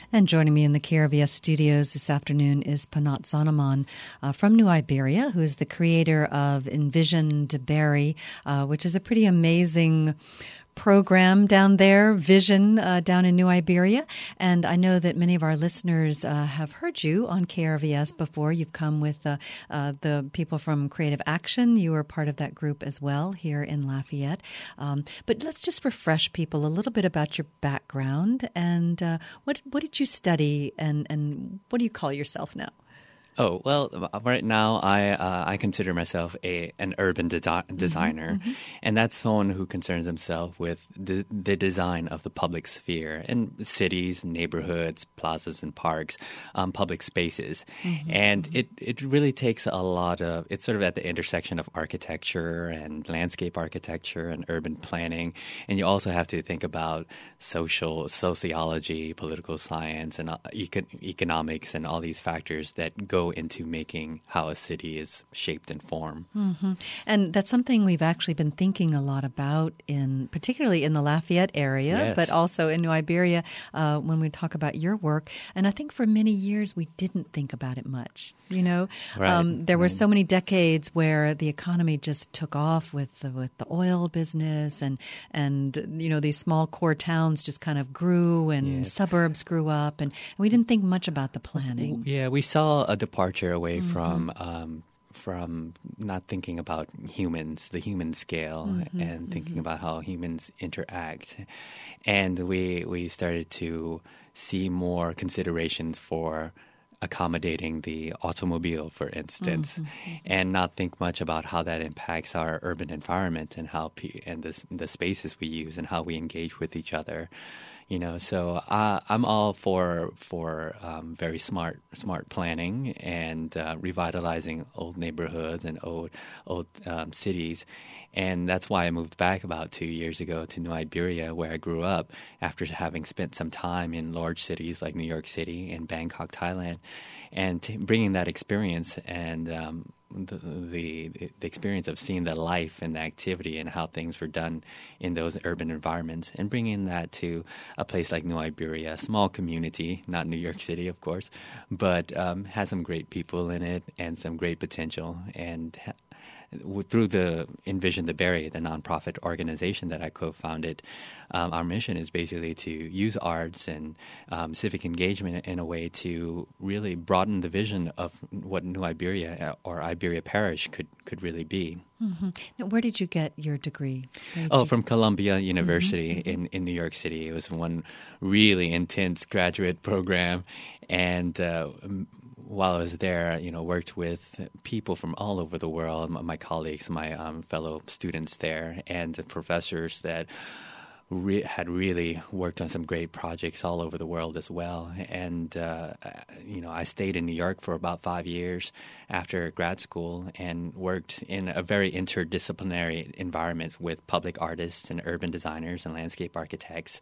And joining me in the KRVS studios this afternoon is Panat Zanaman from New Iberia, who is the creator of Envision DeBerry, which is a pretty amazing program down there, Vision, down in New Iberia. And I know that many of our listeners have heard you on KRVS before. You've come with the people from Creative Action. You were part of that group as well here in Lafayette. But let's just refresh people a little bit about your background and what did you study and what do you call yourself now? Oh, well, right now I consider myself an urban designer, and that's someone who concerns himself with the design of the public sphere and cities, neighborhoods, plazas and parks, public spaces. And it really takes a lot of – it's sort of at the intersection of architecture and landscape architecture and urban planning. And you also have to think about sociology, political science, and economics and all these factors that go into making how a city is shaped and formed. And that's something we've actually been thinking a lot about, particularly in the Lafayette area, but also in New Iberia when we talk about your work. And I think for many years we didn't think about it much. You know, there were so many decades where the economy just took off with the oil business, and you know, these small core towns just kind of grew, and suburbs grew up, and we didn't think much about the planning. Yeah, we saw a departure away from not thinking about humans, the human scale, and thinking about how humans interact, and we started to see more considerations for accommodating the automobile, for instance, and not think much about how that impacts our urban environment and how the spaces we use and how we engage with each other. You know, so I'm all for very smart planning and revitalizing old neighborhoods and old cities. And that's why I moved back about 2 years ago to New Iberia, where I grew up, after having spent some time in large cities like New York City and Bangkok, Thailand, and bringing that experience and the experience of seeing the life and the activity and how things were done in those urban environments, and bringing that to a place like New Iberia, a small community, not New York City, of course, but has some great people in it and some great potential. And through the Envision DeBerry, the nonprofit organization that I co-founded, our mission is basically to use arts and civic engagement in a way to really broaden the vision of what New Iberia or Iberia Parish could really be. Now, where did you get your degree? From Columbia University in New York City. It was one really intense graduate program, and while I was there, you know, worked with people from all over the world, my colleagues, my fellow students there, and the professors that had really worked on some great projects all over the world as well. And, you know, I stayed in New York for about 5 years after grad school and worked in a very interdisciplinary environment with public artists and urban designers and landscape architects,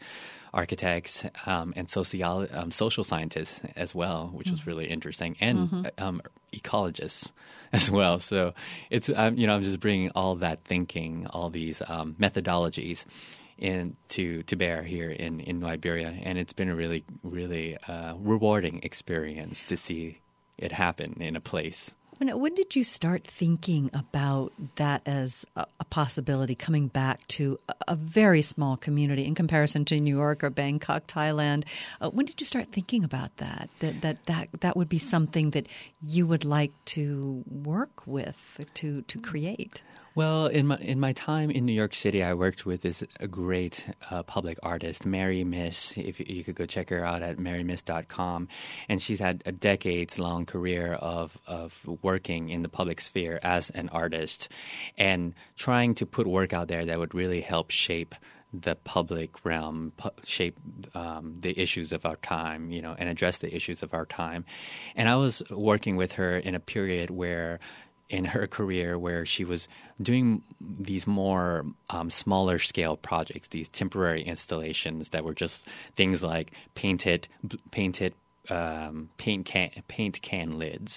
and social scientists as well, which was really interesting, and ecologists as well. So it's, you know, I'm just bringing all that thinking, all these methodologies to bear here in New Iberia, and it's been a really, really rewarding experience to see it happen in a place. When did you start thinking about that as a possibility, coming back to a very small community in comparison to New York or Bangkok, Thailand? When did you start thinking about that would be something that you would like to work with, to create? Well, in my time in New York City, I worked with a great public artist, Mary Miss. If you could go check her out at marymiss.com, and she's had a decades-long career of working in the public sphere as an artist, and trying to put work out there that would really help shape the public realm, shape the issues of our time, you know, and address the issues of our time. And I was working with her in a period where, in her career, where she was doing these more smaller scale projects, these temporary installations that were just things like paint can lids,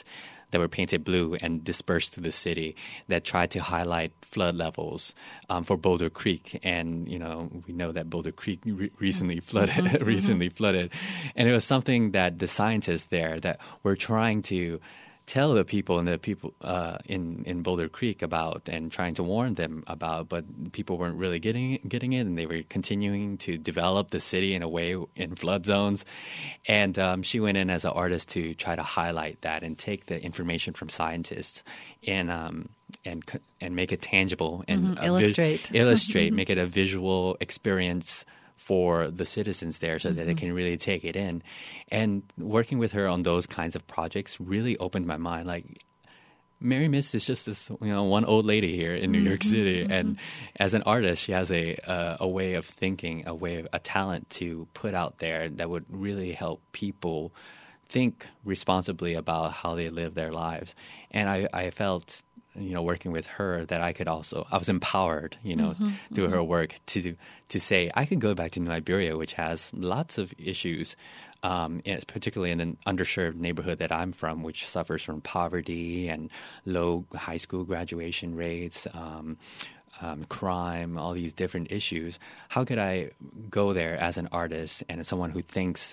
that were painted blue and dispersed through the city that tried to highlight flood levels for Boulder Creek. And, we know that Boulder Creek recently flooded, And it was something that the scientists there that were trying to tell the people in Boulder Creek about and trying to warn them about, but people weren't really getting it, and they were continuing to develop the city in a way in flood zones. And she went in as an artist to try to highlight that and take the information from scientists and make it tangible and illustrate, make it a visual experience for the citizens there so that they can really take it in. And working with her on those kinds of projects really opened my mind. Like, Mary Miss is just this, one old lady here in New York City. And as an artist, she has a way of thinking, a talent to put out there that would really help people think responsibly about how they live their lives. And I felt, working with her, that I was empowered, through her work to say I could go back to New Iberia, which has lots of issues, particularly in an underserved neighborhood that I'm from, which suffers from poverty and low high school graduation rates, crime, all these different issues. How could I go there as an artist and as someone who thinks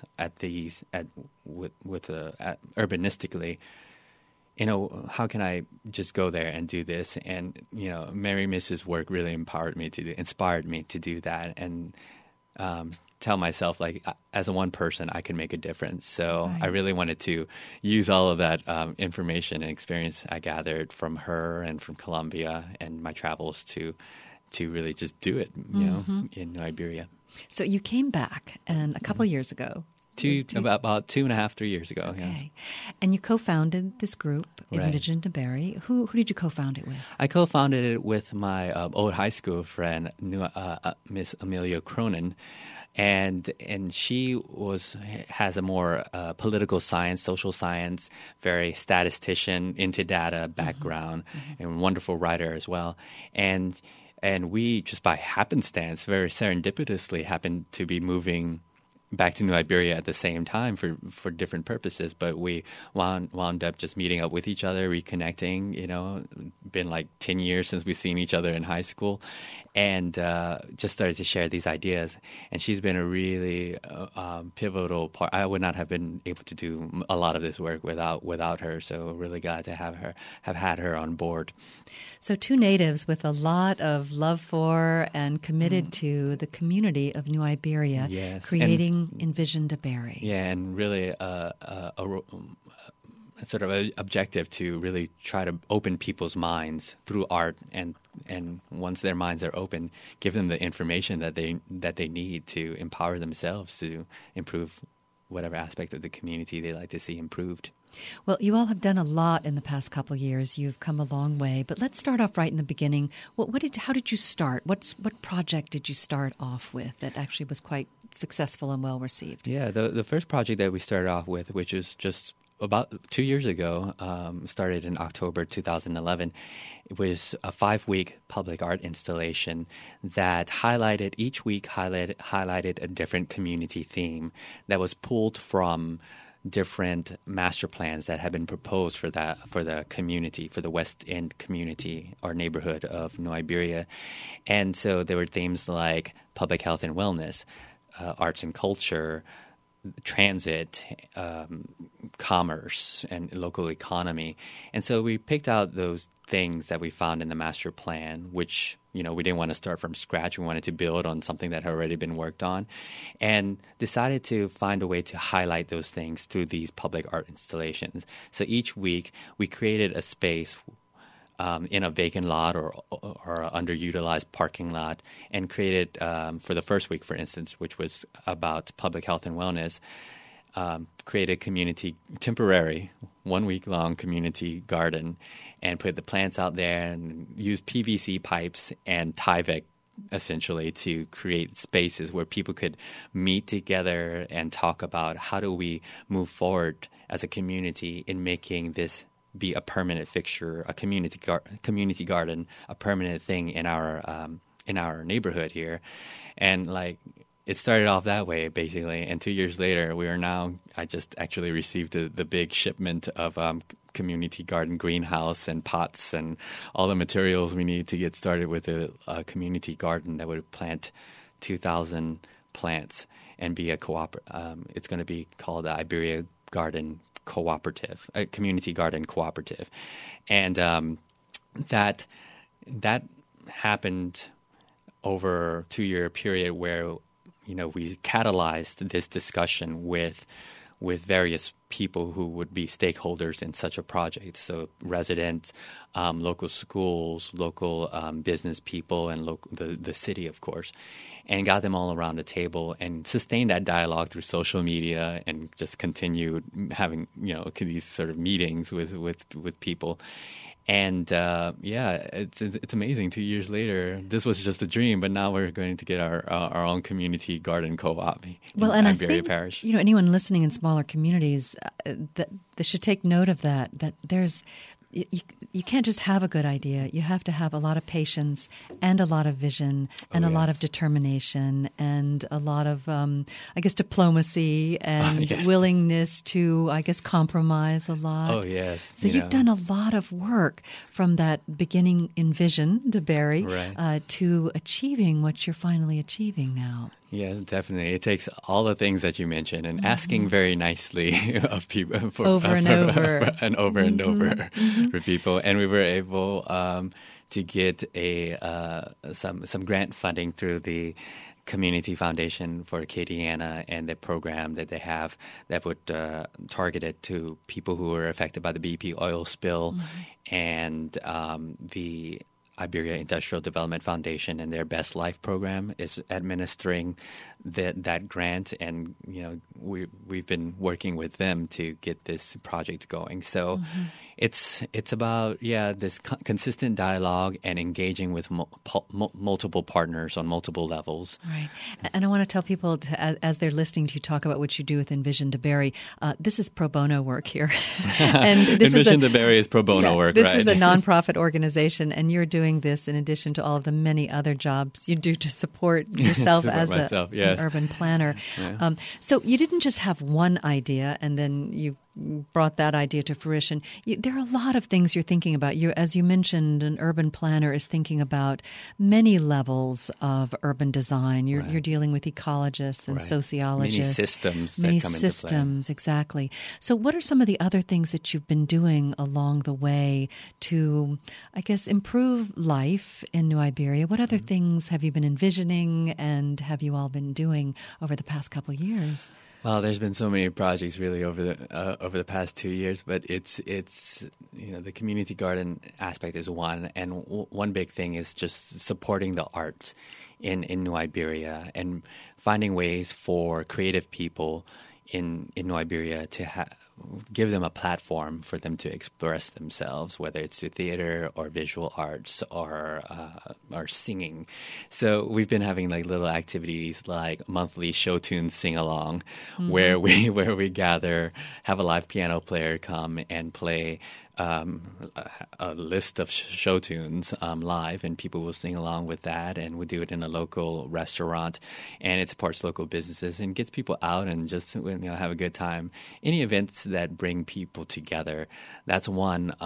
urbanistically? How can I just go there and do this? And, Mary Miss's work really inspired me to do that and tell myself, like, as a one person, I can make a difference. So I really wanted to use all of that information and experience I gathered from her and from Colombia and my travels to really just do it, in New Iberia. So you came back a couple years ago. About 2.5, 3 years ago. Okay. Yes. And you co-founded this group, Envision DeBerry. Who did you co-found it with? I co-founded it with my old high school friend, Miss Amelia Cronin. And she has a more political science, social science, very statistician, into data background, and wonderful writer as well. And we, just by happenstance, very serendipitously, happened to be moving back to New Iberia at the same time for different purposes, but we wound up just meeting up with each other, reconnecting. Been like 10 years since we've seen each other in high school, and just started to share these ideas. And she's been a really pivotal part. I would not have been able to do a lot of this work without her. So really glad to have had her on board. So two natives with a lot of love for and committed to the community of New Iberia, creating Envision DeBerry. Yeah, and really sort of an objective to really try to open people's minds through art, and once their minds are open, give them the information that they need to empower themselves to improve whatever aspect of the community they like to see improved. Well, you all have done a lot in the past couple of years. You've come a long way. But let's start off right in the beginning. How did you start? What project did you start off with that actually was quite successful and well received? Yeah, the first project that we started off with, which is just about 2 years ago, started in October 2011. It was a 5-week public art installation that each week highlighted a different community theme that was pulled from different master plans that have been proposed for the community, for the West End community or neighborhood of New Iberia. And so there were themes like public health and wellness, arts and culture, transit, commerce, and local economy. And so we picked out those things that we found in the master plan, which, we didn't want to start from scratch. We wanted to build on something that had already been worked on, and decided to find a way to highlight those things through these public art installations. So each week we created a space in a vacant lot or underutilized parking lot, and created, for the first week, for instance, which was about public health and wellness, created temporary 1-week-long community garden, and put the plants out there and used PVC pipes and Tyvek essentially to create spaces where people could meet together and talk about how do we move forward as a community in making this be a permanent fixture, a community garden, a permanent thing in our neighborhood here. And it started off that way, basically. And 2 years later, I just actually received the big shipment of community garden greenhouse and pots and all the materials we need to get started with a community garden that would plant 2,000 plants and be it's going to be called the Iberia Garden Cooperative, a community garden cooperative. And that happened over a 2-year period where, we catalyzed this discussion with various people who would be stakeholders in such a project. So residents, local schools, local business people, and the city, of course, and got them all around the table and sustained that dialogue through social media and just continued having, these sort of meetings with people. And it's amazing. 2 years later, this was just a dream, but now we're going to get our own community garden co-op in Iberia Parish. Anyone listening in smaller communities, that they should take note of that. That there's. You can't just have a good idea. You have to have a lot of patience and a lot of vision and a lot of determination and a lot of, diplomacy and willingness to, compromise a lot. Oh, yes. So you've done a lot of work from that beginning Envision DeBerry to achieving what you're finally achieving now. Yes, definitely. It takes all the things that you mentioned and asking very nicely of people over and over for people. And we were able to get some grant funding through the Community Foundation for Acadiana and the program that they have that would target it to people who were affected by the BP oil spill and the Iberia Industrial Development Foundation and their Best Life program is administering that grant, and we've been working with them to get this project going. So it's about this consistent dialogue and engaging with multiple partners on multiple levels. Right, and I want to tell people as they're listening to you talk about what you do with Envision DeBerry, this is pro bono work here. And Envision DeBerry is pro bono work. This is a nonprofit organization, and you're doing this in addition to all of the many other jobs you do to support yourself as an urban planner. Yeah. So you didn't just have one idea and then you brought that idea to fruition. There are a lot of things you're thinking about. As you mentioned, an urban planner is thinking about many levels of urban design. You're dealing with ecologists and sociologists. Many systems into play. Exactly. So what are some of the other things that you've been doing along the way to, improve life in New Iberia? What other things have you been envisioning and have you all been doing over the past couple of years? Well, there's been so many projects really over the past 2 years, but it's the community garden aspect is one, and one big thing is just supporting the arts in New Iberia and finding ways for creative people in New Iberia to give them a platform for them to express themselves, whether it's through theater or visual arts or singing. So we've been having little activities like monthly show tunes sing along, where we gather, have a live piano player come and play a list of show tunes live, and people will sing along with that, and we do it in a local restaurant, and it supports local businesses and gets people out and just have a good time. Any events that bring people together, that's one.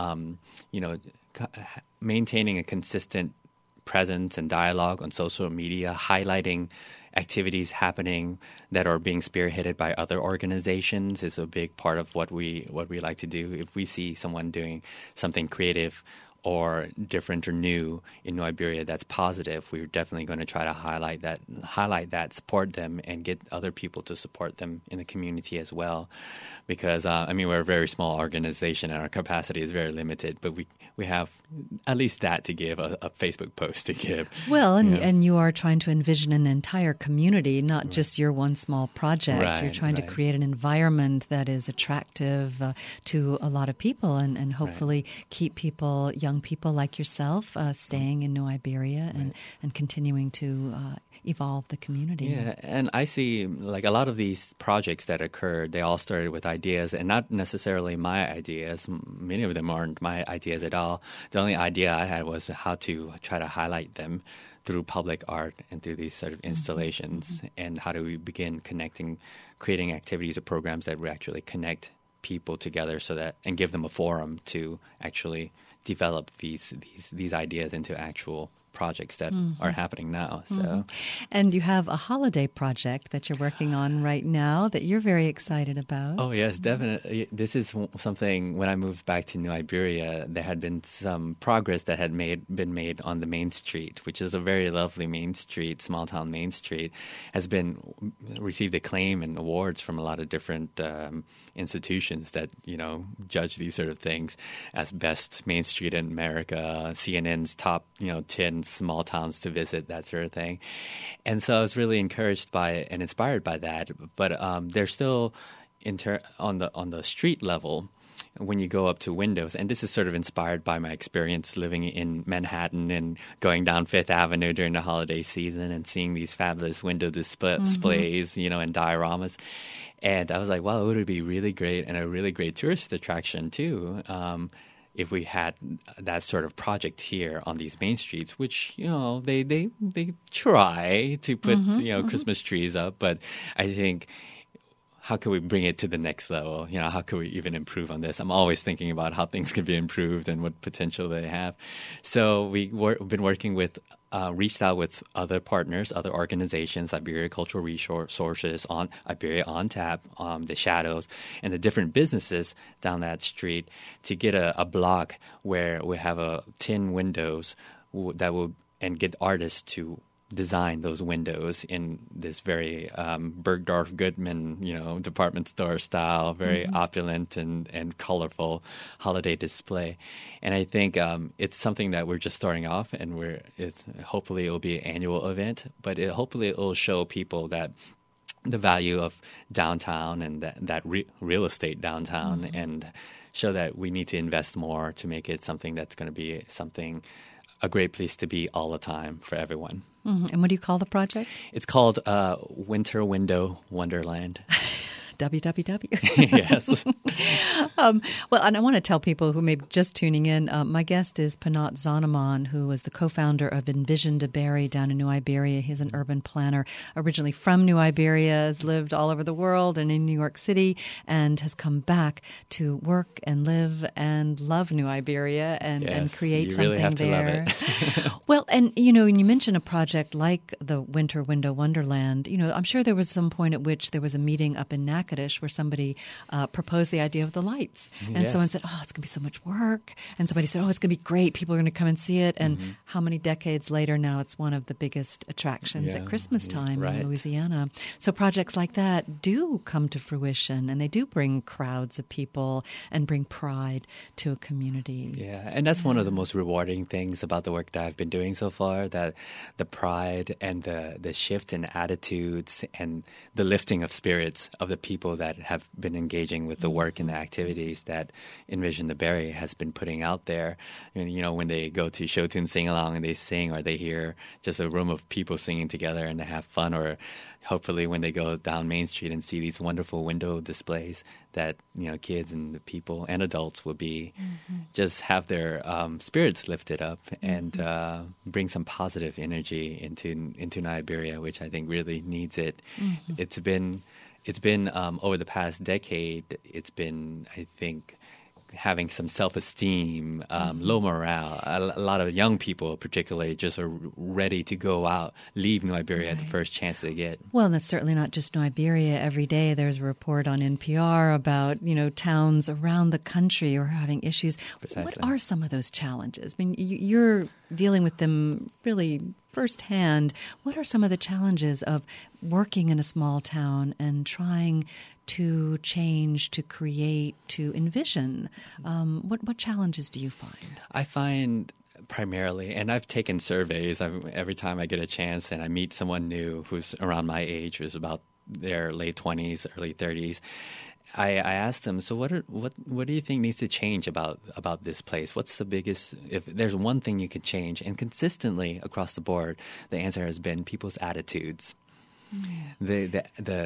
Maintaining a consistent presence and dialogue on social media, highlighting activities happening that are being spearheaded by other organizations is a big part of what we like to do. If we see someone doing something creative or different or new in New Iberia that's positive, we're definitely going to try to highlight that, support them, and get other people to support them in the community as well. Because, we're a very small organization and our capacity is very limited, but we have at least that to give, a Facebook post to give. Well, and you are trying to envision an entire community, not just your one small project. You're trying to create an environment that is attractive to a lot of people and hopefully keep people, young people like yourself staying in New Iberia and continuing to evolve the community. Yeah, and I see like a lot of these projects that occurred, they all started with ideas, and not necessarily my ideas. Many of them aren't my ideas at all. The only idea I had was how to try to highlight them through public art and through these sort of installations, and how do we begin creating activities or programs that would actually connect people together and give them a forum to actually develop these ideas into actual projects that are happening now. So, and you have a holiday project that you're working on right now that you're very excited about. Oh yes, definitely. This is something. When I moved back to New Iberia, there had been some progress that had been made on the main street, which is a very lovely main street, small town main street, has been received acclaim and awards from a lot of different institutions that judge these sort of things as best main street in America, CNN's top 10 small towns to visit, that sort of thing. And so I was really encouraged by it and inspired by that. But there's still on the street level, when you go up to windows, and this is sort of inspired by my experience living in Manhattan and going down Fifth Avenue during the holiday season and seeing these fabulous window displays, and dioramas. And I was like, wow, it would be really great and a really great tourist attraction too, if we had that sort of project here on these main streets, which, they try to put, Christmas trees up. But I think, how can we bring it to the next level? How can we even improve on this? I'm always thinking about how things can be improved and what potential they have. So we've been working with, reached out with other partners, other organizations, Iberia Cultural Resources, on Iberia on Tap, the Shadows, and the different businesses down that street to get a block where we have 10 windows that will, and get artists to design those windows in this very Bergdorf Goodman, department store style, very opulent and colorful holiday display. And I think it's something that we're just starting off, and hopefully it will be an annual event, but hopefully it will show people that the value of downtown and that real estate downtown, and show that we need to invest more to make it something that's going to be a great place to be all the time for everyone. And what do you call the project? It's called Winter Window Wonderland. www. Yes. Well, and I want to tell people who may be just tuning in, my guest is Panat Zanaman, who was the co-founder of Envision DeBerry down in New Iberia. He's an urban planner, originally from New Iberia, has lived all over the world and in New York City, and has come back to work and live and love New Iberia and create something really have there. To love it. Well, and when you mention a project like the Winter Window Wonderland, I'm sure there was some point at which there was a meeting up in Natchitoches where somebody proposed the idea of the lights. And someone said, it's going to be so much work. And somebody said, it's going to be great. People are going to come and see it. And how many decades later now it's one of the biggest attractions at Christmas time in Louisiana. So projects like that do come to fruition, and they do bring crowds of people and bring pride to a community. Yeah, and that's one of the most rewarding things about the work that I've been doing so far, that the pride and the shift in attitudes and the lifting of spirits of the people that have been engaging with the work and the activities that Envision DeBerry has been putting out there. When they go to Show Tune Sing Along and they sing, or they hear just a room of people singing together and they have fun, or hopefully when they go down Main Street and see these wonderful window displays that kids and the people and adults will be just have their spirits lifted up and bring some positive energy into Iberia, which I think really needs it. It's been over the past decade, it's been, I think, having some self-esteem, low morale. A lot of young people particularly just are ready to go out, leave New Iberia at the first chance they get. Well, and that's certainly not just New Iberia. Every day there's a report on NPR about, towns around the country are having issues. Precisely. What are some of those challenges? I mean, you're dealing with them really firsthand. What are some of the challenges of working in a small town and trying to change, to create, to envision? What challenges do you find? I find primarily, and I've taken surveys every time I get a chance and I meet someone new who's around my age, who's about their late 20s, early 30s, I asked them, so what do you think needs to change about this place? What's the biggest, if there's one thing you could change, and consistently across the board, the answer has been people's attitudes. This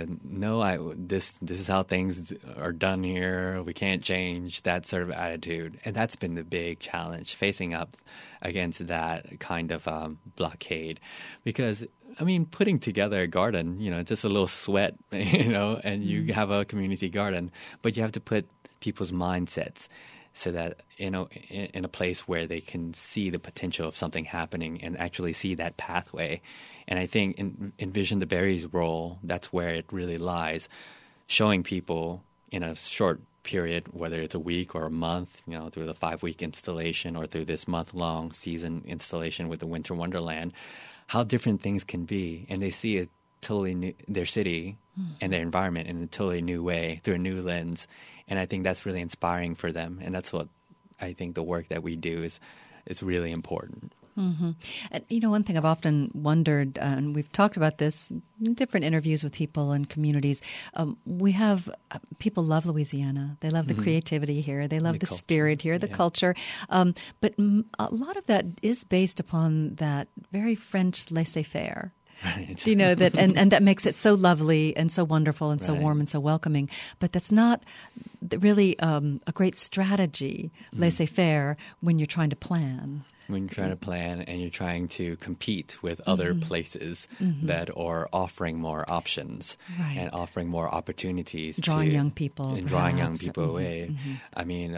is how things are done here. We can't change that sort of attitude, and that's been the big challenge, facing up against that kind of blockade. Because I mean, putting together a garden, just a little sweat, and you have a community garden, but you have to put people's mindsets so that in a place where they can see the potential of something happening and actually see that pathway. And I think in Envision the Berry's role, that's where it really lies, showing people in a short period, whether it's a week or a month, through the 5-week installation or through this month-long season installation with the Winter Wonderland, how different things can be. And they see a totally new, their city and their environment in a totally new way, through a new lens. And I think that's really inspiring for them. And that's what I think the work that we do is really important. Mm-hmm. And, one thing I've often wondered, and we've talked about this in different interviews with people and communities, we have people love Louisiana. They love the creativity here. They love the spirit here, the culture. But a lot of that is based upon that very French laissez-faire. Right. That and that makes it so lovely and so wonderful and so warm and so welcoming. But that's not really a great strategy, laissez-faire, when you're trying to plan. When you're trying to plan and you're trying to compete with other places that are offering more options and offering more opportunities. Drawing young people. And drawing young people away. I mean,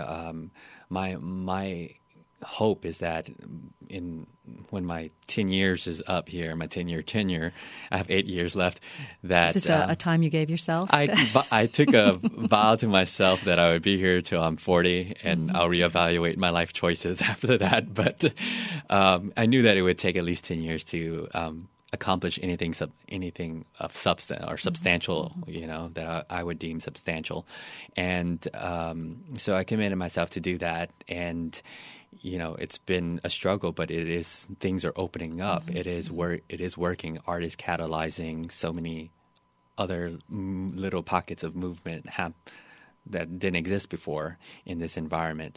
my hope is that when my 10 years is up here, my 10-year tenure, I have 8 years left. That is this a time you gave yourself? I took a vow to myself that I would be here till I'm 40, and I'll reevaluate my life choices after that. But I knew that it would take at least 10 years to accomplish anything of substance or substantial, that I would deem substantial. And so I committed myself to do that. And it's been a struggle, but things are opening up. It is working. Art is catalyzing so many other little pockets of movement that didn't exist before in this environment.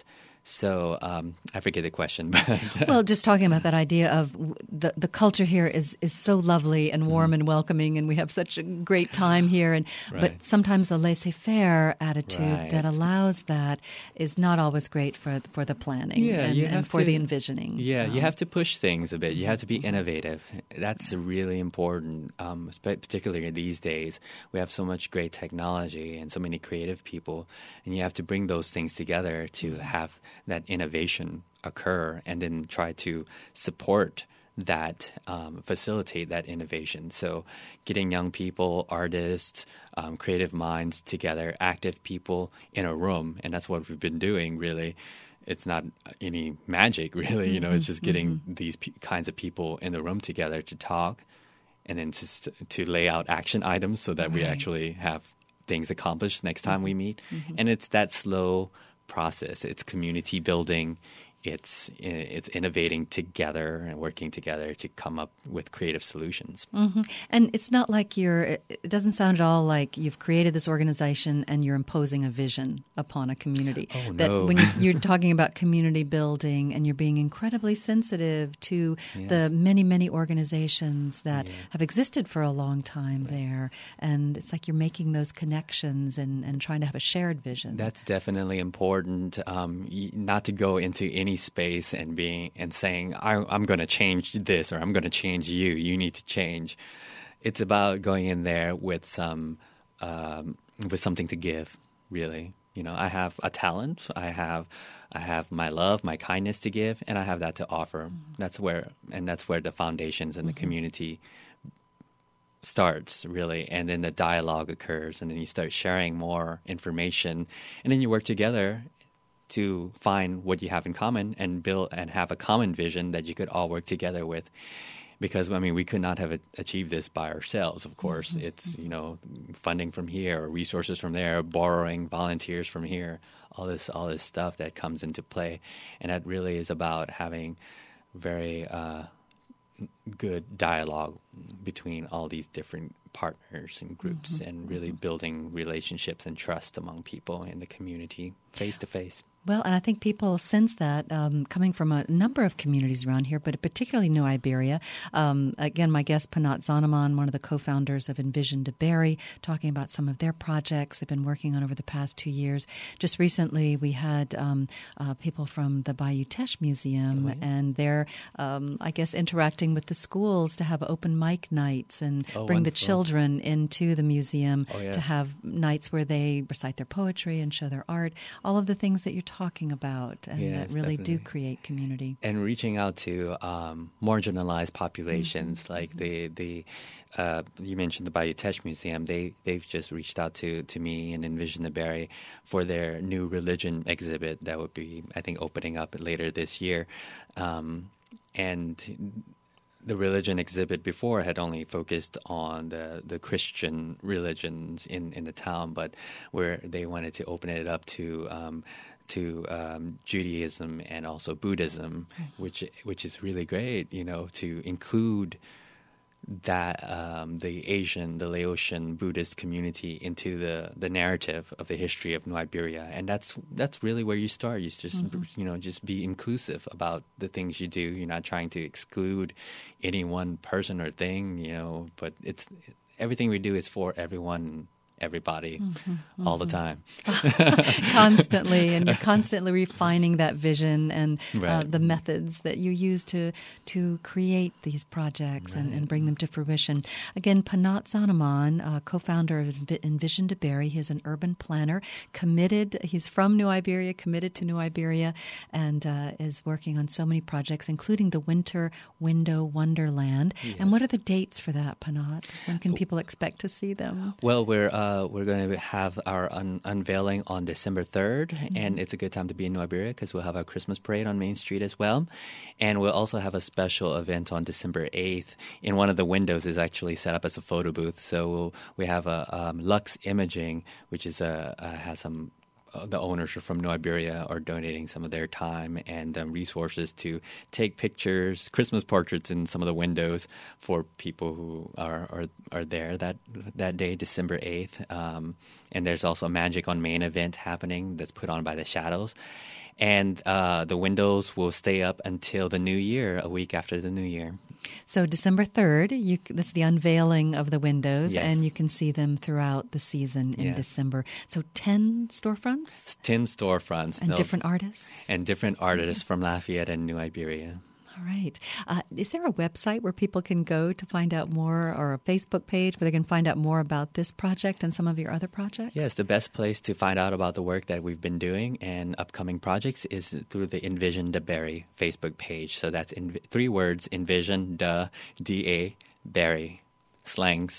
So I forget the question. But well, just talking about that idea of the culture here is so lovely and warm and welcoming, and we have such a great time here. But sometimes the laissez-faire attitude that allows that is not always great for the planning and for the envisioning. Yeah, you have to push things a bit. You have to be innovative. That's really important, particularly these days. We have so much great technology and so many creative people, and you have to bring those things together to have that innovation occur, and then try to support that, facilitate that innovation. So getting young people, artists, creative minds together, active people in a room, and that's what we've been doing, really. It's not any magic, really. It's just getting these kinds of people in the room together to talk, and then to lay out action items so that we actually have things accomplished next time we meet. And it's that slow process. It's community building. It's innovating together and working together to come up with creative solutions. And it's not like it doesn't sound at all like you've created this organization and you're imposing a vision upon a community. Oh, that no. When you're talking about community building and you're being incredibly sensitive to the many, many organizations that have existed for a long time there. And it's like you're making those connections and trying to have a shared vision. That's definitely important. Not to go into any space and saying, I'm going to change this, or I'm going to change you. You need to change. It's about going in there with something to give, really. I have a talent. I have my love, my kindness to give, and I have that to offer. That's where the foundations and the community starts, really, and then the dialogue occurs, and then you start sharing more information, and then you work together to find what you have in common and build and have a common vision that you could all work together with. Because, we could not have achieved this by ourselves, of course. It's, funding from here, or resources from there, borrowing volunteers from here, all this stuff that comes into play. And that really is about having very good dialogue between all these different partners and groups, and really building relationships and trust among people in the community face to face. Well, and I think people sense that coming from a number of communities around here, but particularly New Iberia. Again, my guest, Panat Zanaman, one of the co-founders of Envision DeBerry, talking about some of their projects they've been working on over the past 2 years. Just recently, we had people from the Bayou Teche Museum, and they're, I guess, interacting with the schools to have open mic nights and bring the children into the museum to have nights where they recite their poetry and show their art, all of the things that you're talking about, and that really do create community. And reaching out to marginalized populations, like the you mentioned the Bayou Teche Museum. They've just reached out to me and Envision DeBerry for their new religion exhibit that would be, I think, opening up later this year. And the religion exhibit before had only focused on the Christian religions in the town, but where they wanted to open it up to Judaism and also Buddhism, which is really great, to include that the Laotian Buddhist community into the narrative of the history of New Iberia, and that's really where you start. You just just be inclusive about the things you do. You're not trying to exclude any one person or thing, but everything we do is for everyone. Everybody, all the time. Constantly, and you're constantly refining that vision and the methods that you use to create these projects and bring them to fruition. Again, Panat Zanaman, co-founder of Envision DeBerry, he's an urban planner, committed. He's from New Iberia, committed to New Iberia, and is working on so many projects, including the Winter Window Wonderland. Yes. And what are the dates for that, Panat? When can people expect to see them? Well, we're going to have our unveiling on December 3rd, and it's a good time to be in New Iberia because we'll have our Christmas parade on Main Street as well. And we'll also have a special event on December 8th. In one of the windows is actually set up as a photo booth. So we have a Lux Imaging, which is has some... the owners from New Iberia are donating some of their time and resources to take pictures, Christmas portraits in some of the windows for people who are there that day, December 8th. And there's also a Magic on Main event happening that's put on by the Shadows. And the windows will stay up until the new year, a week after the new year. So December 3rd, that's the unveiling of the windows, and you can see them throughout the season in December. So 10 storefronts? 10 storefronts. And different artists? And different artists from Lafayette and New Iberia. All right. Is there a website where people can go to find out more, or a Facebook page where they can find out more about this project and some of your other projects? Yes, the best place to find out about the work that we've been doing and upcoming projects is through the Envision DeBerry Facebook page. So that's 3 words, Envision, D-A, Berry. Slang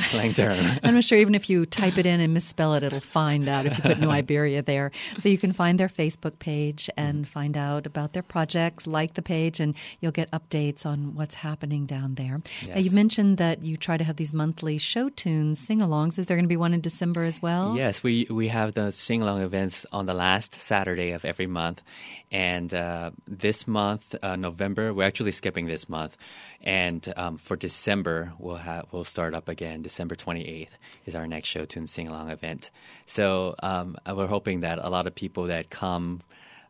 term. I'm not sure even if you type it in and misspell it, it'll find out if you put New Iberia there. So you can find their Facebook page and find out about their projects, like the page, and you'll get updates on what's happening down there. Yes. You mentioned that you try to have these monthly show tunes, sing-alongs. Is there going to be one in December as well? Yes, we have the sing-along events on the last Saturday of every month. And this month, November, we're actually skipping this month. And for December, we'll start up again. December 28th is our next show tune sing-along event. So we're hoping that a lot of people that come,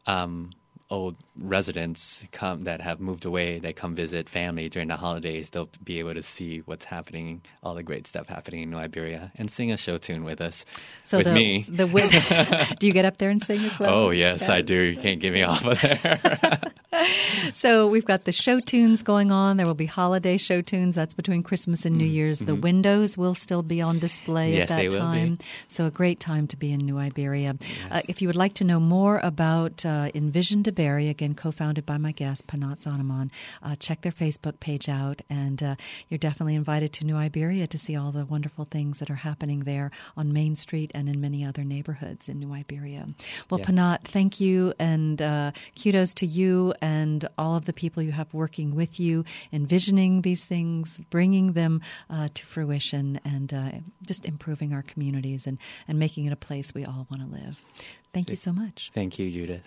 old residents that have moved away, that come visit family during the holidays, they'll be able to see what's happening, all the great stuff happening in New Iberia, and sing a show tune with us, me. Do you get up there and sing as well? Oh, yes, I do. You can't get me off of there. So we've got the show tunes going on. There will be holiday show tunes. That's between Christmas and New Year's. The windows will still be on display at that time. Will be. So a great time to be in New Iberia. Yes. If you would like to know more about Envision DeBerry, again, co-founded by my guest, Panat Zanaman, check their Facebook page out. And you're definitely invited to New Iberia to see all the wonderful things that are happening there on Main Street and in many other neighborhoods in New Iberia. Well, yes. Panat, thank you, and kudos to you and all of the people you have working with you, envisioning these things, bringing them to fruition, and just improving our communities and making it a place we all want to live. Thank you so much. Thank you, Judith.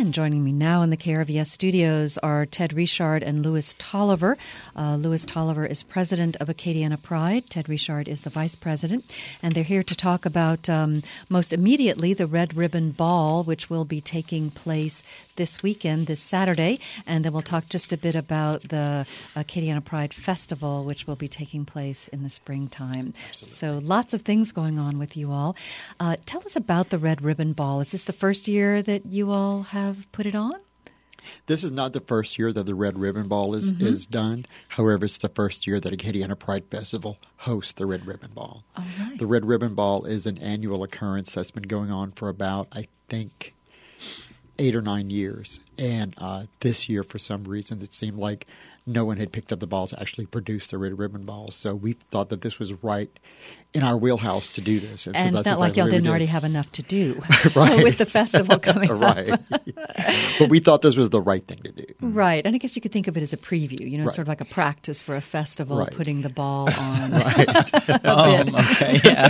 And joining me now in the KRVS studios are Ted Richard and Louis Tolliver. Louis Tolliver is president of Acadiana Pride. Ted Richard is the vice president. And they're here to talk about, most immediately, the Red Ribbon Ball, which will be taking place this weekend, this Saturday. And then we'll talk just a bit about the Acadiana Pride Festival, which will be taking place in the springtime. Absolutely. So lots of things going on with you all. Tell us about the Red Ribbon Ball. Is this the first year that you all have put it on? This is not the first year that the Red Ribbon Ball is done. However, it's the first year that Acadiana Pride Festival hosts the Red Ribbon Ball. All right. The Red Ribbon Ball is an annual occurrence that's been going on for about, I think, 8 or 9 years. And this year, for some reason, it seemed like no one had picked up the ball to actually produce the Red Ribbon Ball. So we thought that this was right in our wheelhouse to do this. And so it's not like y'all didn't already have enough to do right. with the festival coming right. up. But we thought this was the right thing to do. Right. And I guess you could think of it as a preview, you know, right. sort of like a practice for a festival, right. putting the ball on. Right. Okay, yeah.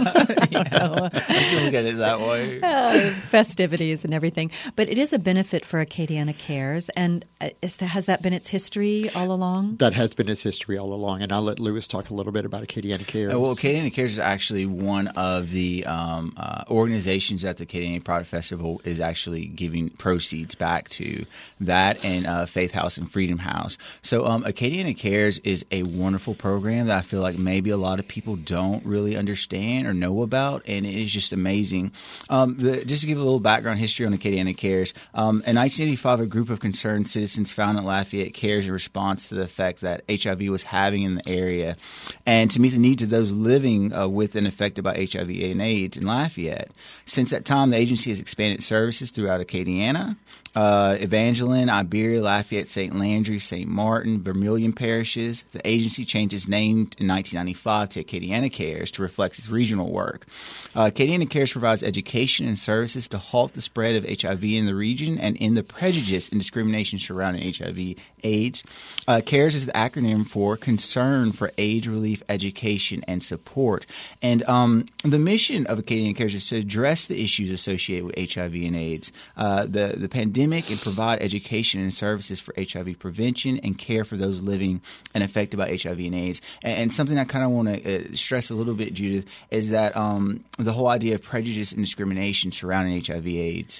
I can look at it that way. Festivities and everything. But it is a benefit for Acadiana Cares. And has that been its history all along? That has been its history all along. And I'll let Louis talk a little bit about Acadiana Cares. Well, Acadiana Cares is actually one of the organizations that the Acadiana Pride Festival is actually giving proceeds back to, that and Faith House and Freedom House. So Acadiana Cares is a wonderful program that I feel like maybe a lot of people don't really understand or know about, and it is just amazing. Just to give a little background history on Acadiana Cares, in 1985, a group of concerned citizens founded Lafayette Cares in response to the effect that HIV was having in the area, and to meet the needs of those living with and affected by HIV and AIDS in Lafayette. Since that time, the agency has expanded services throughout Acadiana, Evangeline, Iberia, Lafayette, St. Landry, St. Martin, Vermilion parishes. The agency changed its name in 1995 to Acadiana Cares to reflect its regional work. Acadiana Cares provides education and services to halt the spread of HIV in the region and end the prejudice and discrimination surrounding HIV/AIDS. CARES is the acronym for Concern for AIDS Relief, Education, and Support. And the mission of Acadiana Cares is to address the issues associated with HIV and AIDS, the pandemic, and provide education and services for HIV prevention and care for those living and affected by HIV and AIDS. And something I kind of want to stress a little bit, Judith, is that the whole idea of prejudice and discrimination surrounding HIV/AIDS.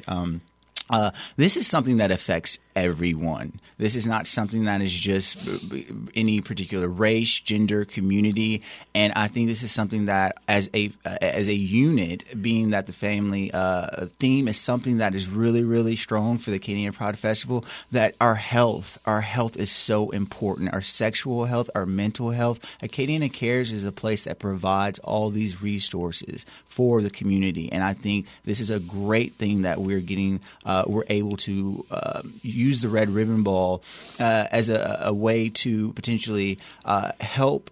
This is something that affects everyone. This is not something that is just any particular race, gender, community, and I think this is something that, as a unit, being that the family theme is something that is really, really strong for the Acadiana Pride Festival. That our health is so important. Our sexual health, our mental health. Acadiana Cares is a place that provides all these resources for the community, and I think this is a great thing that we're getting. We're able to use the Red Ribbon Ball as a way to potentially help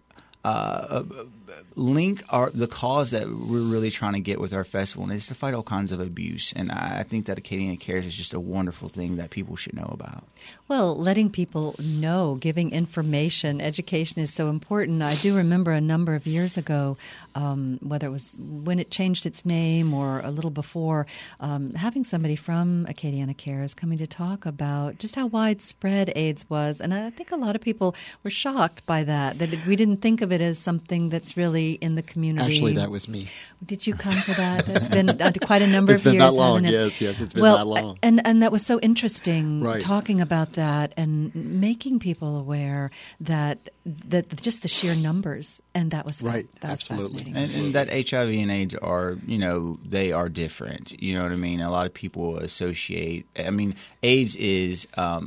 link the cause that we're really trying to get with our festival, and it's to fight all kinds of abuse. And I think that Acadiana Cares is just a wonderful thing that people should know about. Well, letting people know, giving information, education is so important. I do remember a number of years ago, whether it was when it changed its name or a little before, having somebody from Acadiana Cares coming to talk about just how widespread AIDS was. And I think a lot of people were shocked by that we didn't think of it as something that's really in the community. Actually, that was me. Did you come to that? It's been quite a number of years, that long. hasn't it? Yes, it's been that long. And that was so interesting, right. Talking about that and making people aware that just the sheer numbers, and that was right. That was Absolutely. fascinating. And that HIV and AIDS are, they are different. You know what I mean? A lot of people associate. I mean, AIDS is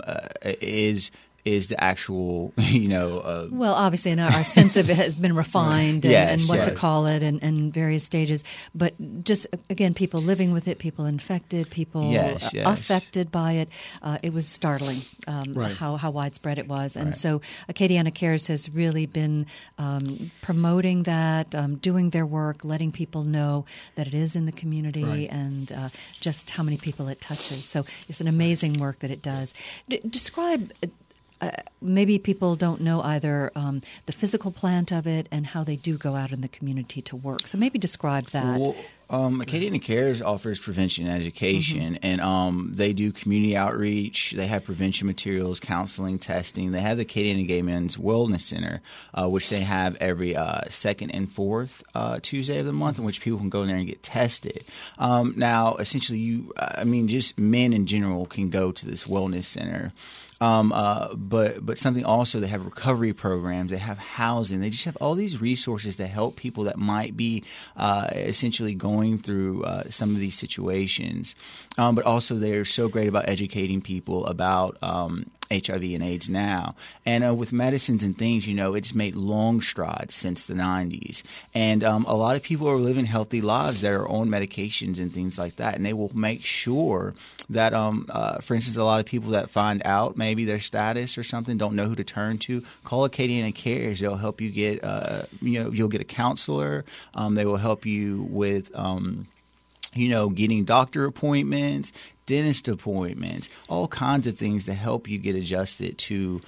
the actual, well, obviously, and our sense of it has been refined and what to call it and various stages. But just, again, people living with it, people infected, people affected by it. It was startling how widespread it was. And so Acadiana Cares has really been promoting that, doing their work, letting people know that it is in the community and just how many people it touches. So it's an amazing work that it does. Describe... maybe people don't know either the physical plant of it and how they do go out in the community to work. So maybe describe that. Acadiana Cares offers prevention and education, and they do community outreach. They have prevention materials, counseling, testing. They have the Acadiana Gay Men's Wellness Center, which they have every second and fourth Tuesday of the month, in which people can go in there and get tested. Now, essentially, just men in general can go to this wellness center. But something also, they have recovery programs, they have housing, they just have all these resources to help people that might be essentially going through some of these situations. But also they're so great about educating people about HIV and AIDS now. And with medicines and things, it's made long strides since the 90s. And a lot of people are living healthy lives that are on medications and things like that. And they will make sure that, for instance, a lot of people that find out maybe their status or something, don't know who to turn to, call Acadiana Cares. They'll help you get, you'll get a counselor. They will help you with, getting doctor appointments, dentist appointments, all kinds of things to help you get adjusted to,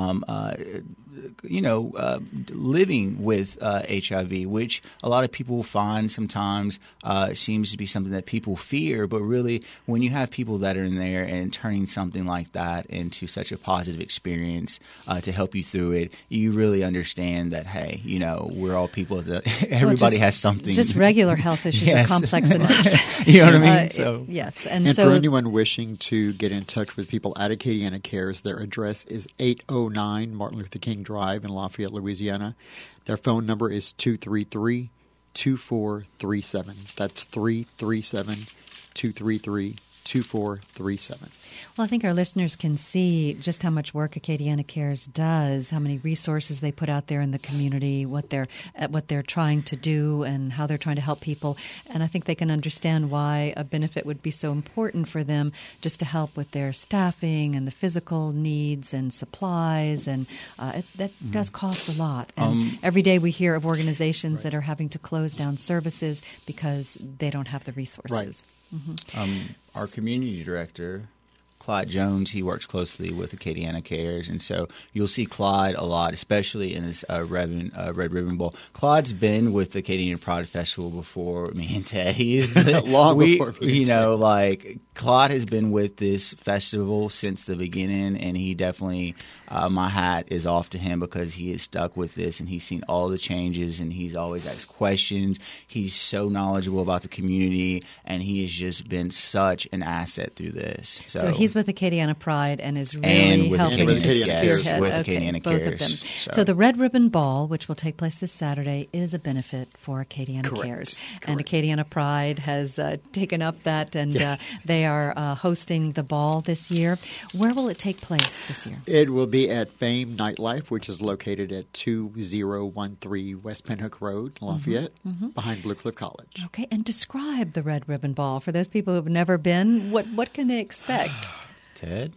living with HIV, which a lot of people find sometimes seems to be something that people fear. But really, when you have people that are in there and turning something like that into such a positive experience to help you through it, you really understand that, hey, we're all people. Everybody has something. Just regular health issues are complex enough. You know what I mean? Yes. And for anyone wishing to get in touch with people at Acadiana Cares, their address is 809 Martin Luther King Drive in Lafayette, Louisiana. Their phone number is 233-2437. That's 337-233-2437. Well, I think our listeners can see just how much work Acadiana Cares does, how many resources they put out there in the community, what they're trying to do, and how they're trying to help people. And I think they can understand why a benefit would be so important for them, just to help with their staffing and the physical needs and supplies. And that does cost a lot. And every day we hear of organizations that are having to close down services because they don't have the resources. Right. Our community director, Clyde Jones, he works closely with Acadiana Cares, and so you'll see Clyde a lot, especially in this Red Ribbon Bowl. Clyde's been with the Acadiana Pride Festival before me and Ted. He's long before me and Ted. Clyde has been with this festival since the beginning, and he definitely, my hat is off to him because he is stuck with this, and he's seen all the changes, and he's always asked questions. He's so knowledgeable about the community, and he has just been such an asset through this. So he's with Acadiana Pride and is really helping to spearhead both of them. So the Red Ribbon Ball, which will take place this Saturday, is a benefit for Acadiana Cares. And Acadiana Pride has taken up that, and they are hosting the ball this year. Where will it take place this year? It will be at Fame Nightlife, which is located at 2013 West Pinhook Road, Lafayette, behind Blue Cliff College. Okay, and describe the Red Ribbon Ball for those people who have never been. What can they expect? Ted?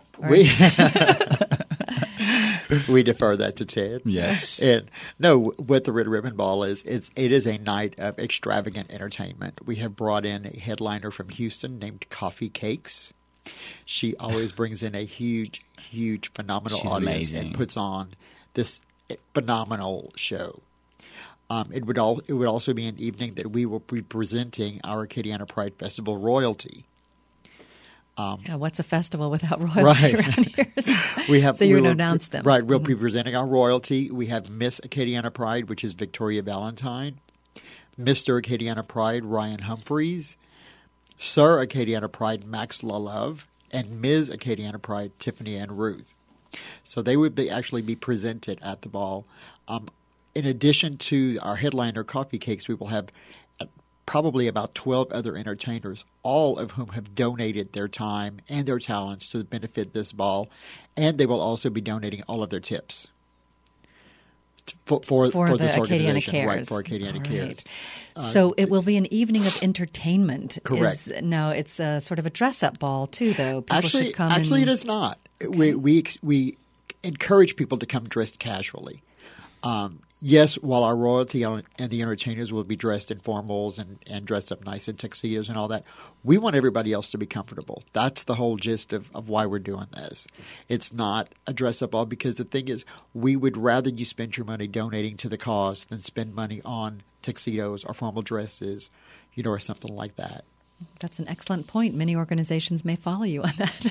We defer that to Ted. Yes. And no, what the Red Ribbon Ball is, it is a night of extravagant entertainment. We have brought in a headliner from Houston named Coffee Cakes. She always brings in a huge, phenomenal audience and puts on this phenomenal show. It would also be an evening that we will be presenting our Acadiana Pride Festival royalty. What's a festival without royalty around here? So you're going to announce them. Right. We'll be presenting our royalty. We have Miss Acadiana Pride, which is Victoria Valentine, Mr. Acadiana Pride, Ryan Humphreys, Sir Acadiana Pride, Max LaLove, and Ms. Acadiana Pride, Tiffany Ann Ruth. So they would actually be presented at the ball. In addition to our headliner, Coffee Cakes, we will have probably about 12 other entertainers, all of whom have donated their time and their talents to benefit this ball, and they will also be donating all of their tips for this organization. Cares. Right, for Acadiana Cares. So it will be an evening of entertainment. Correct. Now it's a sort of a dress-up ball too, though. Actually, it is not. We encourage people to come dressed casually. Yes, while our royalty and the entertainers will be dressed in formals and dressed up nice in tuxedos and all that, we want everybody else to be comfortable. That's the whole gist of why we're doing this. It's not a dress-up ball because the thing is, we would rather you spend your money donating to the cause than spend money on tuxedos or formal dresses, or something like that. That's an excellent point. Many organizations may follow you on that.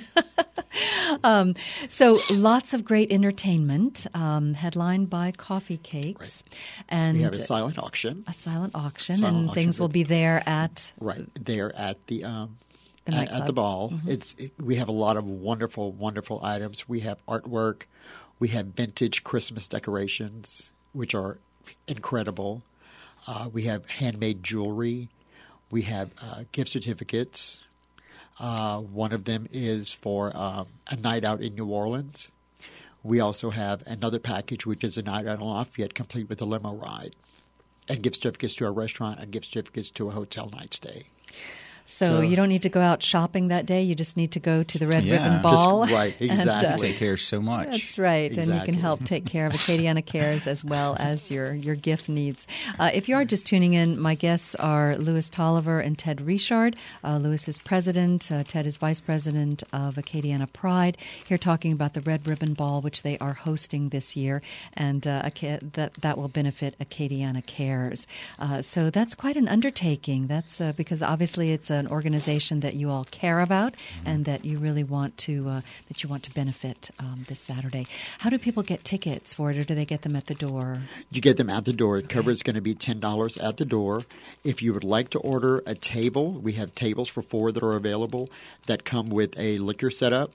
So lots of great entertainment, headlined by Coffee Cakes. Right. And We have a silent auction. And things will be there at... Right, there at the at the nightclub. ball. We have a lot of wonderful, wonderful items. We have artwork. We have vintage Christmas decorations, which are incredible. We have handmade jewelry. We have gift certificates. One of them is for a night out in New Orleans. We also have another package, which is a night out in Lafayette, complete with a limo ride, and gift certificates to a restaurant and gift certificates to a hotel night stay. So you don't need to go out shopping that day. You just need to go to the Red Ribbon Ball. Right, exactly. And, Take care so much. That's right. Exactly. And you can help take care of Acadiana Cares as well as your gift needs. If you are just tuning in, my guests are Louis Tolliver and Ted Richard. Louis is president. Ted is vice president of Acadiana Pride. Here talking about the Red Ribbon Ball, which they are hosting this year, and that will benefit Acadiana Cares. So that's quite an undertaking. That's because obviously it's an organization that you all care about and that you really want to benefit this Saturday. How do people get tickets for it, or do they get them at the door? You get them at the door. The cover is going to be $10 at the door. If you would like to order a table, we have tables for 4 that are available that come with a liquor setup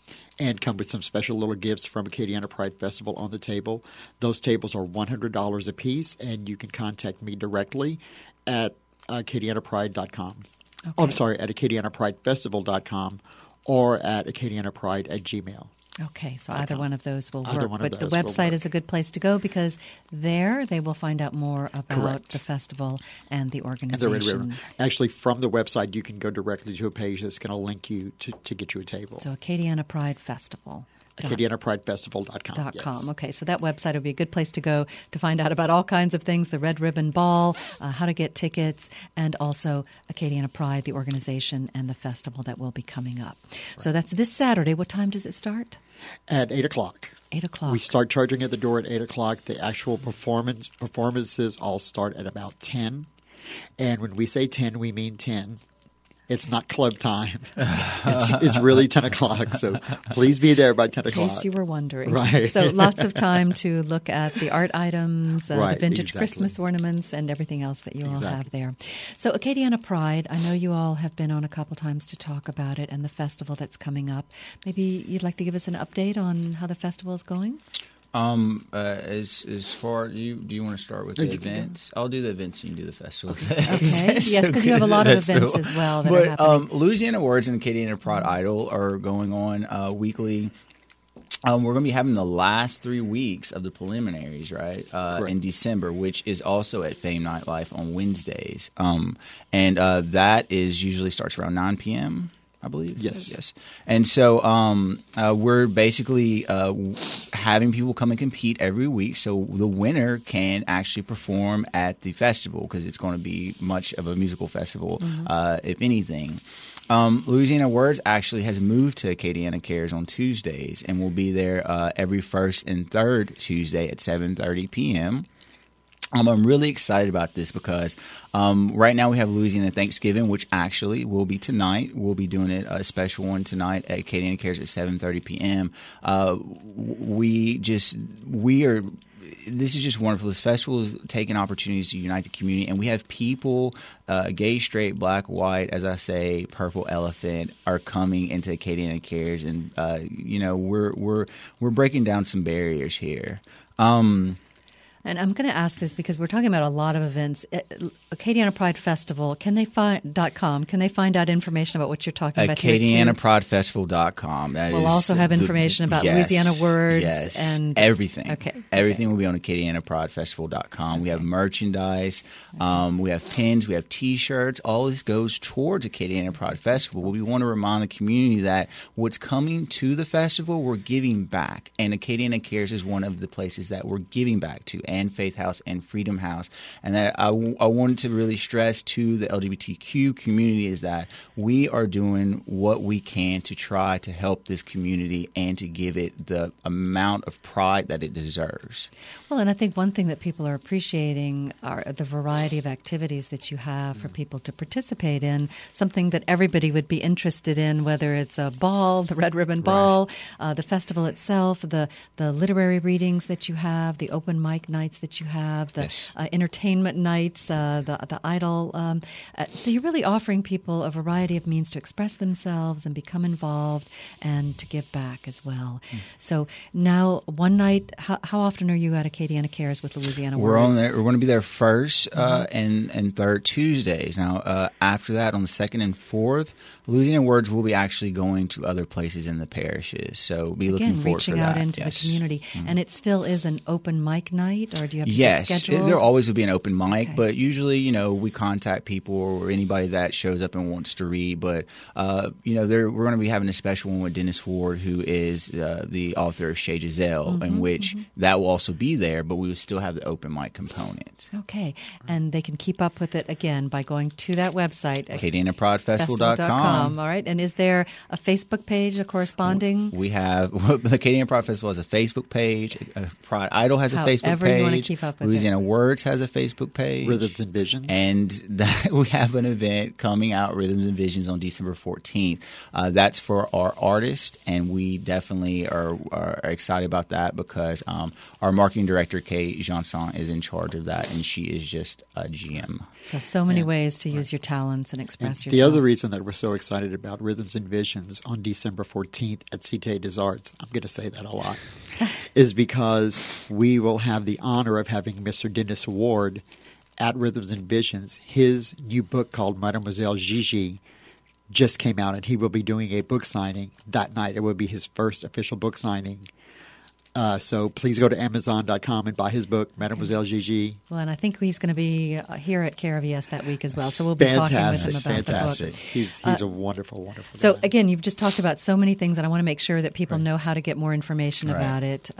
and come with some special little gifts from Acadiana Pride Festival on the table. Those tables are $100 a piece, and you can contact me directly at acadianapride.com. Okay. Oh, I'm sorry, at acadianapridefestival.com or at acadianapride@gmail.com. Okay, so either one of those will Either work. one of But the those will website work. is a good place to go because there they will find out more about Correct. the festival and the And organization. the Red Ribbon. Actually, from the website, you can go directly to a page that's going to link you to get you a table. So Acadiana Pride Festival. AcadianaPrideFestival.com. Yes. Okay, so that website would be a good place to go to find out about all kinds of things, the Red Ribbon Ball, how to get tickets, and also Acadiana Pride, the organization, and the festival that will be coming up. Right. So that's this Saturday. What time does it start? At 8 o'clock. 8 o'clock. We start charging at the door at 8 o'clock. The actual performances all start at about 10. And when we say 10, we mean 10. It's not club time. It's really 10 o'clock. So please be there by 10 o'clock. In case you were wondering. Right. So lots of time to look at the art items, Right, the vintage exactly. Christmas ornaments, and everything else that you all Exactly. have there. So Acadiana Pride, I know you all have been on a couple times to talk about it and the festival that's coming up. Maybe you'd like to give us an update on how the festival is going? As far do you want to start with the You can go. events? I'll do the events and you do the festival. Okay. Yes, because you have a lot of events as well that are happening. Louisiana Words and Acadiana Pride Idol are going on weekly. We're going to be having the last 3 weeks of the preliminaries, right, in December, which is also at Fame Nightlife on Wednesdays. And that is usually starts around 9 p.m., I believe. Yes. And so we're basically having people come and compete every week, so the winner can actually perform at the festival because it's going to be much of a musical festival, if anything. Louisiana Words actually has moved to Acadiana Cares on Tuesdays and will be there every first and third Tuesday at 7:30 p.m. I'm really excited about this because right now we have Louisiana Thanksgiving, which actually will be tonight. We'll be doing it a special one tonight at Acadiana Cares at 7:30 p.m. This is just wonderful. This festival is taking opportunities to unite the community, and we have people, gay, straight, black, white, as I say, purple elephant, are coming into Acadiana Cares, and we're breaking down some barriers here. And I'm going to ask this because we're talking about a lot of events. Acadiana Pride Festival, can they find out information about what you're talking about here too? AcadianaPrideFestival.com. We'll also have information about Louisiana Words and everything. Okay. Everything will be on AcadianaPrideFestival.com. Okay. We have merchandise. We have pins. We have T-shirts. All this goes towards Acadiana Pride Festival. But we want to remind the community that what's coming to the festival, we're giving back. And Acadiana Cares is one of the places that we're giving back to. and Faith House and Freedom House. And that I wanted to really stress to the LGBTQ community is that we are doing what we can to try to help this community and to give it the amount of pride that it deserves. Well, and I think one thing that people are appreciating are the variety of activities that you have for people to participate in, something that everybody would be interested in, whether it's a ball, the Red Ribbon Ball, the festival itself, the literary readings that you have, the open mic nights that you have, the entertainment nights, the Idol. So you're really offering people a variety of means to express themselves and become involved and to give back as well. So now, one night, how often are you at Acadiana Cares with Louisiana We're Words? on there. We're going to be there first and third Tuesdays. Now, after that, on the second and fourth, Louisiana Words will be actually going to other places in the parishes. So be looking forward reaching for that. out into the community. And it still is an open mic night, or do you have to Yes, schedule? there always will be an open mic, Okay. but usually, we contact people or anybody that shows up and wants to read. But, we're going to be having a special one with Dennis Ward, who is the author of Chez Giselle, in which that will also be there, but we will still have the open mic component. Okay. And they can keep up with it, again, by going to that website, AcadianaPrideFestival.com. All right. And is there a Facebook page, a corresponding? We have the Acadiana Pride Festival has a Facebook page. Pride Idol has a Facebook However page. you want to keep up with Louisiana Words has a Facebook page. Rhythms and Visions. And that we have an event coming out, Rhythms and Visions, on December 14th. That's for our artists, and we definitely are excited about that because our marketing director, Kay Janson, is in charge of that, and she is just a gem. So many ways to use your talents and express yourself. The other reason that we're so excited about Rhythms and Visions on December 14th at Cité des Arts, I'm going to say that a lot, is because we will have the honor of having Mr. Dennis Ward at Rhythms and Visions. His new book called Mademoiselle Gigi just came out, and he will be doing a book signing that night. It will be his first official book signing. So please go to Amazon.com and buy his book, Mademoiselle Gigi. Well, and I think he's going to be here at KRVS that week as well. So we'll be talking with him about the book. He's a wonderful, wonderful So guy. again, you've just talked about so many things, and I want to make sure that people know how to get more information about it.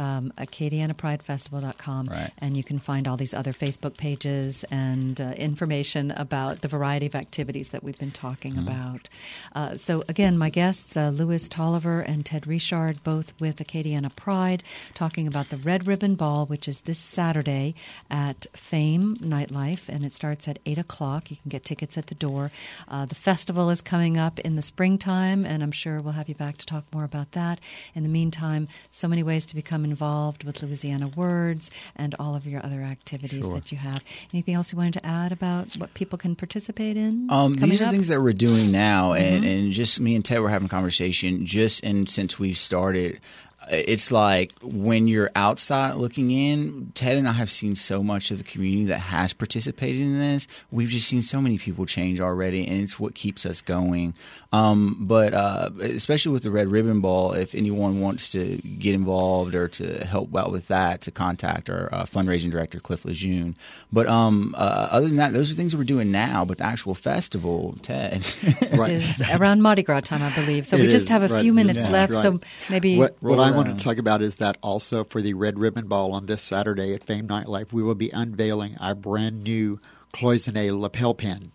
AcadianaPrideFestival.com, and you can find all these other Facebook pages and information about the variety of activities that we've been talking about. So again, my guests, Louis Tolliver and Ted Richard, both with Acadiana Pride, talking about the Red Ribbon Ball, which is this Saturday at Fame Nightlife, and it starts at 8 o'clock. You can get tickets at the door. The festival is coming up in the springtime, and I'm sure we'll have you back to talk more about that. In the meantime, so many ways to become involved with Louisiana Words and all of your other activities that you have. Anything else you wanted to add about what people can participate in? These are things that we're doing now, and just me and Ted were having a conversation since we've started. It's like when you're outside looking in, Ted and I have seen so much of the community that has participated in this. We've just seen so many people change already, and it's what keeps us going. But especially with the Red Ribbon Ball, if anyone wants to get involved or to help out with that, to contact our fundraising director, Cliff Lejeune. But other than that, those are things that we're doing now. But the actual festival, Ted, is around Mardi Gras time, I believe. So we just have a few minutes left. So maybe what I want to talk about is that also for the Red Ribbon Ball on this Saturday at Fame Nightlife, we will be unveiling our brand new Cloisonné lapel pin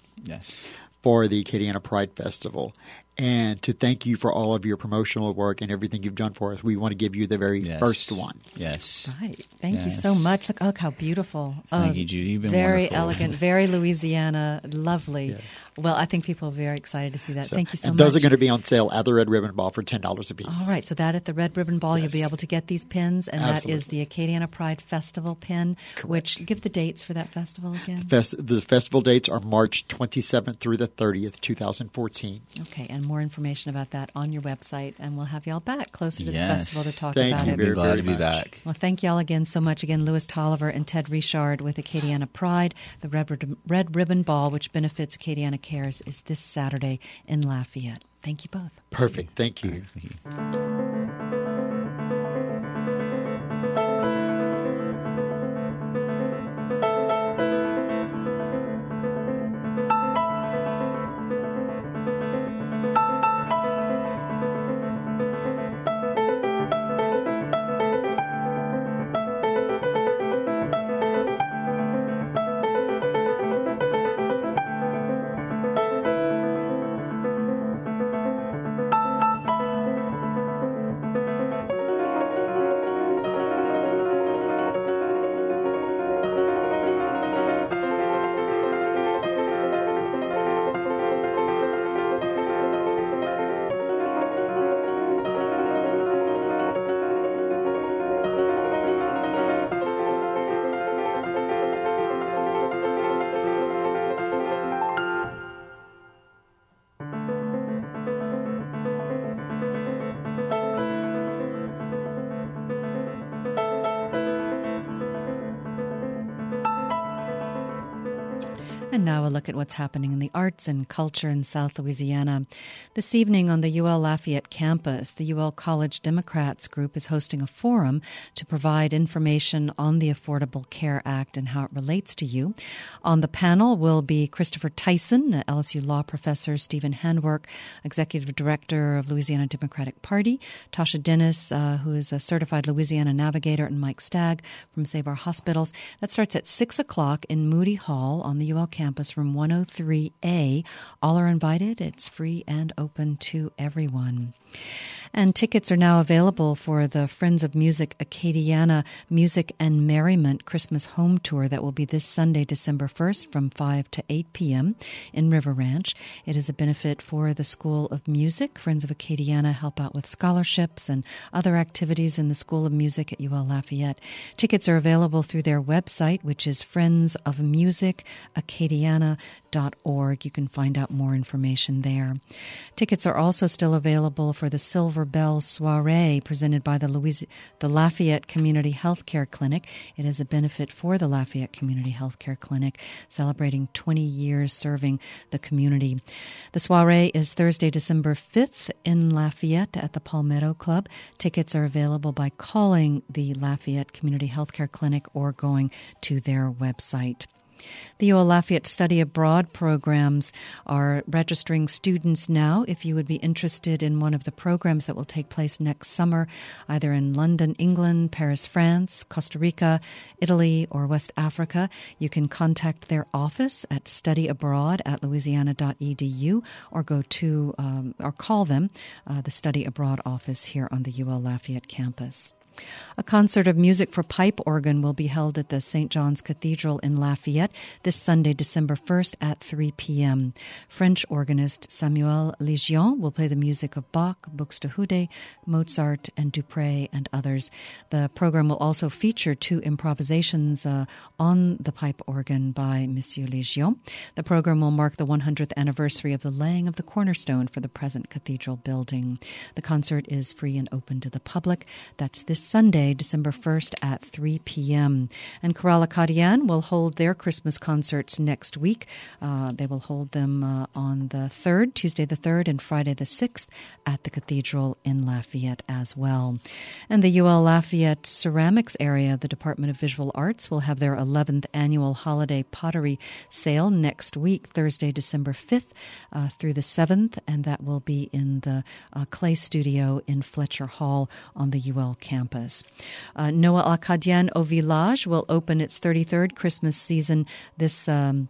for the Acadiana Pride Festival. And to thank you for all of your promotional work and everything you've done for us, we want to give you the very first one. Yes. Right. Thank you so much. Look how beautiful. Thank you, Judy. You've been very wonderful. elegant, very Louisiana, lovely. Yes. Well, I think people are very excited to see that. Thank you so much. Those are going to be on sale at the Red Ribbon Ball for $10 a piece. All right. So that at the Red Ribbon Ball, you'll be able to get these pins, and that is the Acadiana Pride Festival pin. Correct. Which, give the dates for that festival again. The festival dates are March 27th through the 30th, 2014. Okay, and more information about that on your website, and we'll have y'all back closer to the festival to talk about it. Thank you very, glad to be back. Well, thank y'all again so much. Again, Louis Tolliver and Ted Richard with Acadiana Pride. The Red Ribbon Ball, which benefits Acadiana Cares, is this Saturday in Lafayette. Thank you both. Perfect. Thank you. Thank you. And now a look at what's happening in the arts and culture in South Louisiana. This evening on the UL Lafayette campus, the UL College Democrats group is hosting a forum to provide information on the Affordable Care Act and how it relates to you. On the panel will be Christopher Tyson, LSU law professor, Stephen Handwerk, executive director of Louisiana Democratic Party, Tasha Dennis, who is a certified Louisiana navigator, and Mike Stagg from Save Our Hospitals. That starts at 6 o'clock in Moody Hall on the UL campus, room 103A. All are invited. It's free and open to everyone. And tickets are now available for the Friends of Music Acadiana Music and Merriment Christmas Home Tour that will be this Sunday, December 1st from 5 to 8 p.m. in River Ranch. It is a benefit for the School of Music. Friends of Acadiana help out with scholarships and other activities in the School of Music at UL Lafayette. Tickets are available through their website, which is friendsofmusicacadiana.org. You can find out more information there. Tickets are also still available for the Silver Bell Soiree presented by the Lafayette Community Healthcare Clinic. It is a benefit for the Lafayette Community Healthcare Clinic, celebrating 20 years serving the community. The soiree is Thursday, December 5th in Lafayette at the Palmetto Club. Tickets are available by calling the Lafayette Community Healthcare Clinic or going to their website. The UL Lafayette Study Abroad programs are registering students now. If you would be interested in one of the programs that will take place next summer, either in London, England, Paris, France, Costa Rica, Italy, or West Africa, you can contact their office at studyabroad@louisiana.edu or go to or call them, the Study Abroad office here on the UL Lafayette campus. A concert of music for pipe organ will be held at the St. John's Cathedral in Lafayette this Sunday, December 1st at 3 p.m. French organist Samuel Legion will play the music of Bach, Buxtehude, Mozart, and Dupré, and others. The program will also feature 2 improvisations on the pipe organ by Monsieur Legion. The program will mark the 100th anniversary of the laying of the cornerstone for the present cathedral building. The concert is free and open to the public. That's this Sunday, December 1st at 3 p.m. And Chorale Acadienne will hold their Christmas concerts next week. They will hold them on the 3rd, Tuesday the 3rd, and Friday the 6th at the Cathedral in Lafayette as well. And the UL Lafayette Ceramics area, the Department of Visual Arts, will have their 11th annual holiday pottery sale next week, Thursday, December 5th through the 7th, and that will be in the Clay Studio in Fletcher Hall on the UL campus. Noël Acadien au Village will open its 33rd Christmas season this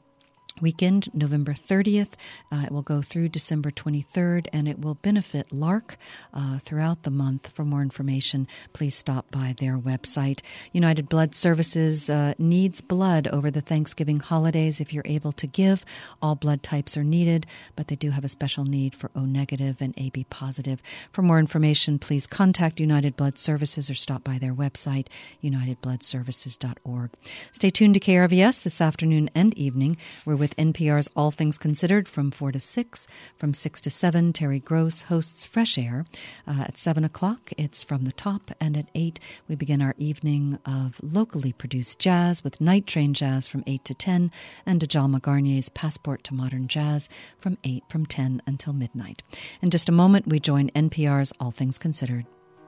weekend, November 30th. It will go through December 23rd, and it will benefit LARC throughout the month. For more information, please stop by their website. United Blood Services needs blood over the Thanksgiving holidays. If you're able to give, all blood types are needed, but they do have a special need for O negative and AB positive. For more information, please contact United Blood Services or stop by their website, unitedbloodservices.org. Stay tuned to KRVS this afternoon and evening. We're with NPR's All Things Considered from 4 to 6. From 6 to 7, Terry Gross hosts Fresh Air. At 7 o'clock, it's From the Top. And at 8, we begin our evening of locally produced jazz with Night Train Jazz from 8 to 10 and Djalma Garnier's Passport to Modern Jazz from 10 until midnight. In just a moment, we join NPR's All Things Considered.